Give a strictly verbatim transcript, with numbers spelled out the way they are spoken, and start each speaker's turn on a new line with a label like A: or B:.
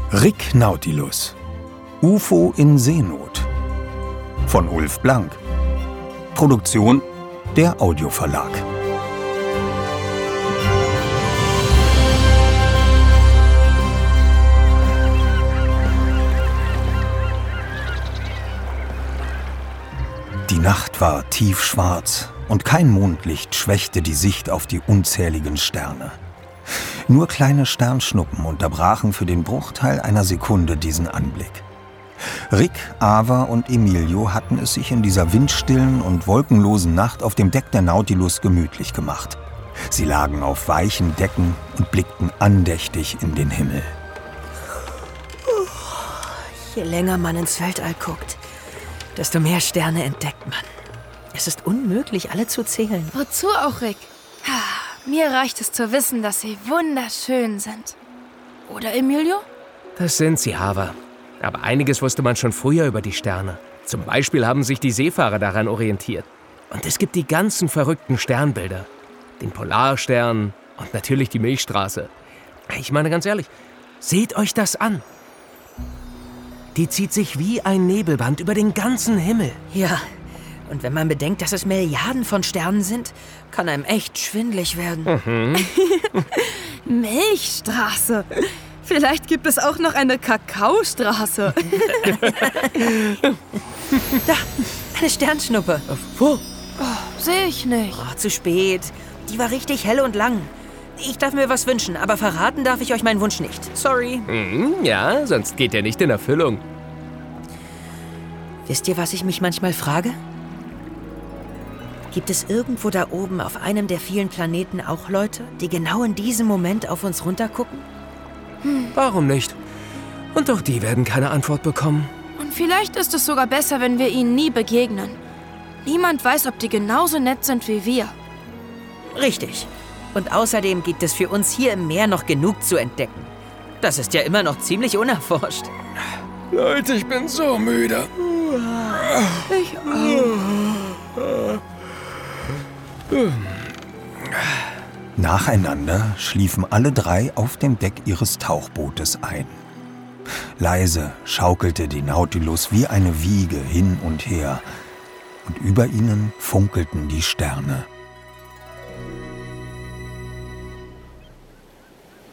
A: Rick Nautilus. U F O in Seenot. Von Ulf Blank. Produktion der Audioverlag. Die Nacht war tiefschwarz und kein Mondlicht schwächte die Sicht auf die unzähligen Sterne. Nur kleine Sternschnuppen unterbrachen für den Bruchteil einer Sekunde diesen Anblick. Rick, Ava und Emilio hatten es sich in dieser windstillen und wolkenlosen Nacht auf dem Deck der Nautilus gemütlich gemacht. Sie lagen auf weichen Decken und blickten andächtig in den Himmel.
B: Je länger man ins Weltall guckt, desto mehr Sterne entdeckt man. Es ist unmöglich, alle zu zählen.
C: Wozu auch, Rick? Mir reicht es zu wissen, dass sie wunderschön sind. Oder, Emilio?
D: Das sind sie, Ava. Aber einiges wusste man schon früher über die Sterne. Zum Beispiel haben sich die Seefahrer daran orientiert. Und es gibt die ganzen verrückten Sternbilder. Den Polarstern und natürlich die Milchstraße. Ich meine ganz ehrlich, seht euch das an. Die zieht sich wie ein Nebelband über den ganzen Himmel.
B: Ja, und wenn man bedenkt, dass es Milliarden von Sternen sind, kann einem echt schwindelig werden.
D: Mhm.
C: Milchstraße. Vielleicht gibt es auch noch eine Kakaostraße.
B: Da, eine Sternschnuppe.
D: Wo?
C: Oh, sehe ich nicht.
B: Oh, zu spät. Die war richtig hell und lang. Ich darf mir was wünschen, aber verraten darf ich euch meinen Wunsch nicht. Sorry.
D: Mhm, ja, sonst geht er nicht in Erfüllung.
B: Wisst ihr, was ich mich manchmal frage? Gibt es irgendwo da oben auf einem der vielen Planeten auch Leute, die genau in diesem Moment auf uns runtergucken?
D: Hm. Warum nicht? Und auch die werden keine Antwort bekommen.
C: Und vielleicht ist es sogar besser, wenn wir ihnen nie begegnen. Niemand weiß, ob die genauso nett sind wie wir.
B: Richtig. Und außerdem gibt es für uns hier im Meer noch genug zu entdecken. Das ist ja immer noch ziemlich unerforscht.
D: Leute, ich bin so müde.
C: Ich auch.
A: Nacheinander schliefen alle drei auf dem Deck ihres Tauchbootes ein. Leise schaukelte die Nautilus wie eine Wiege hin und her, und über ihnen funkelten die Sterne.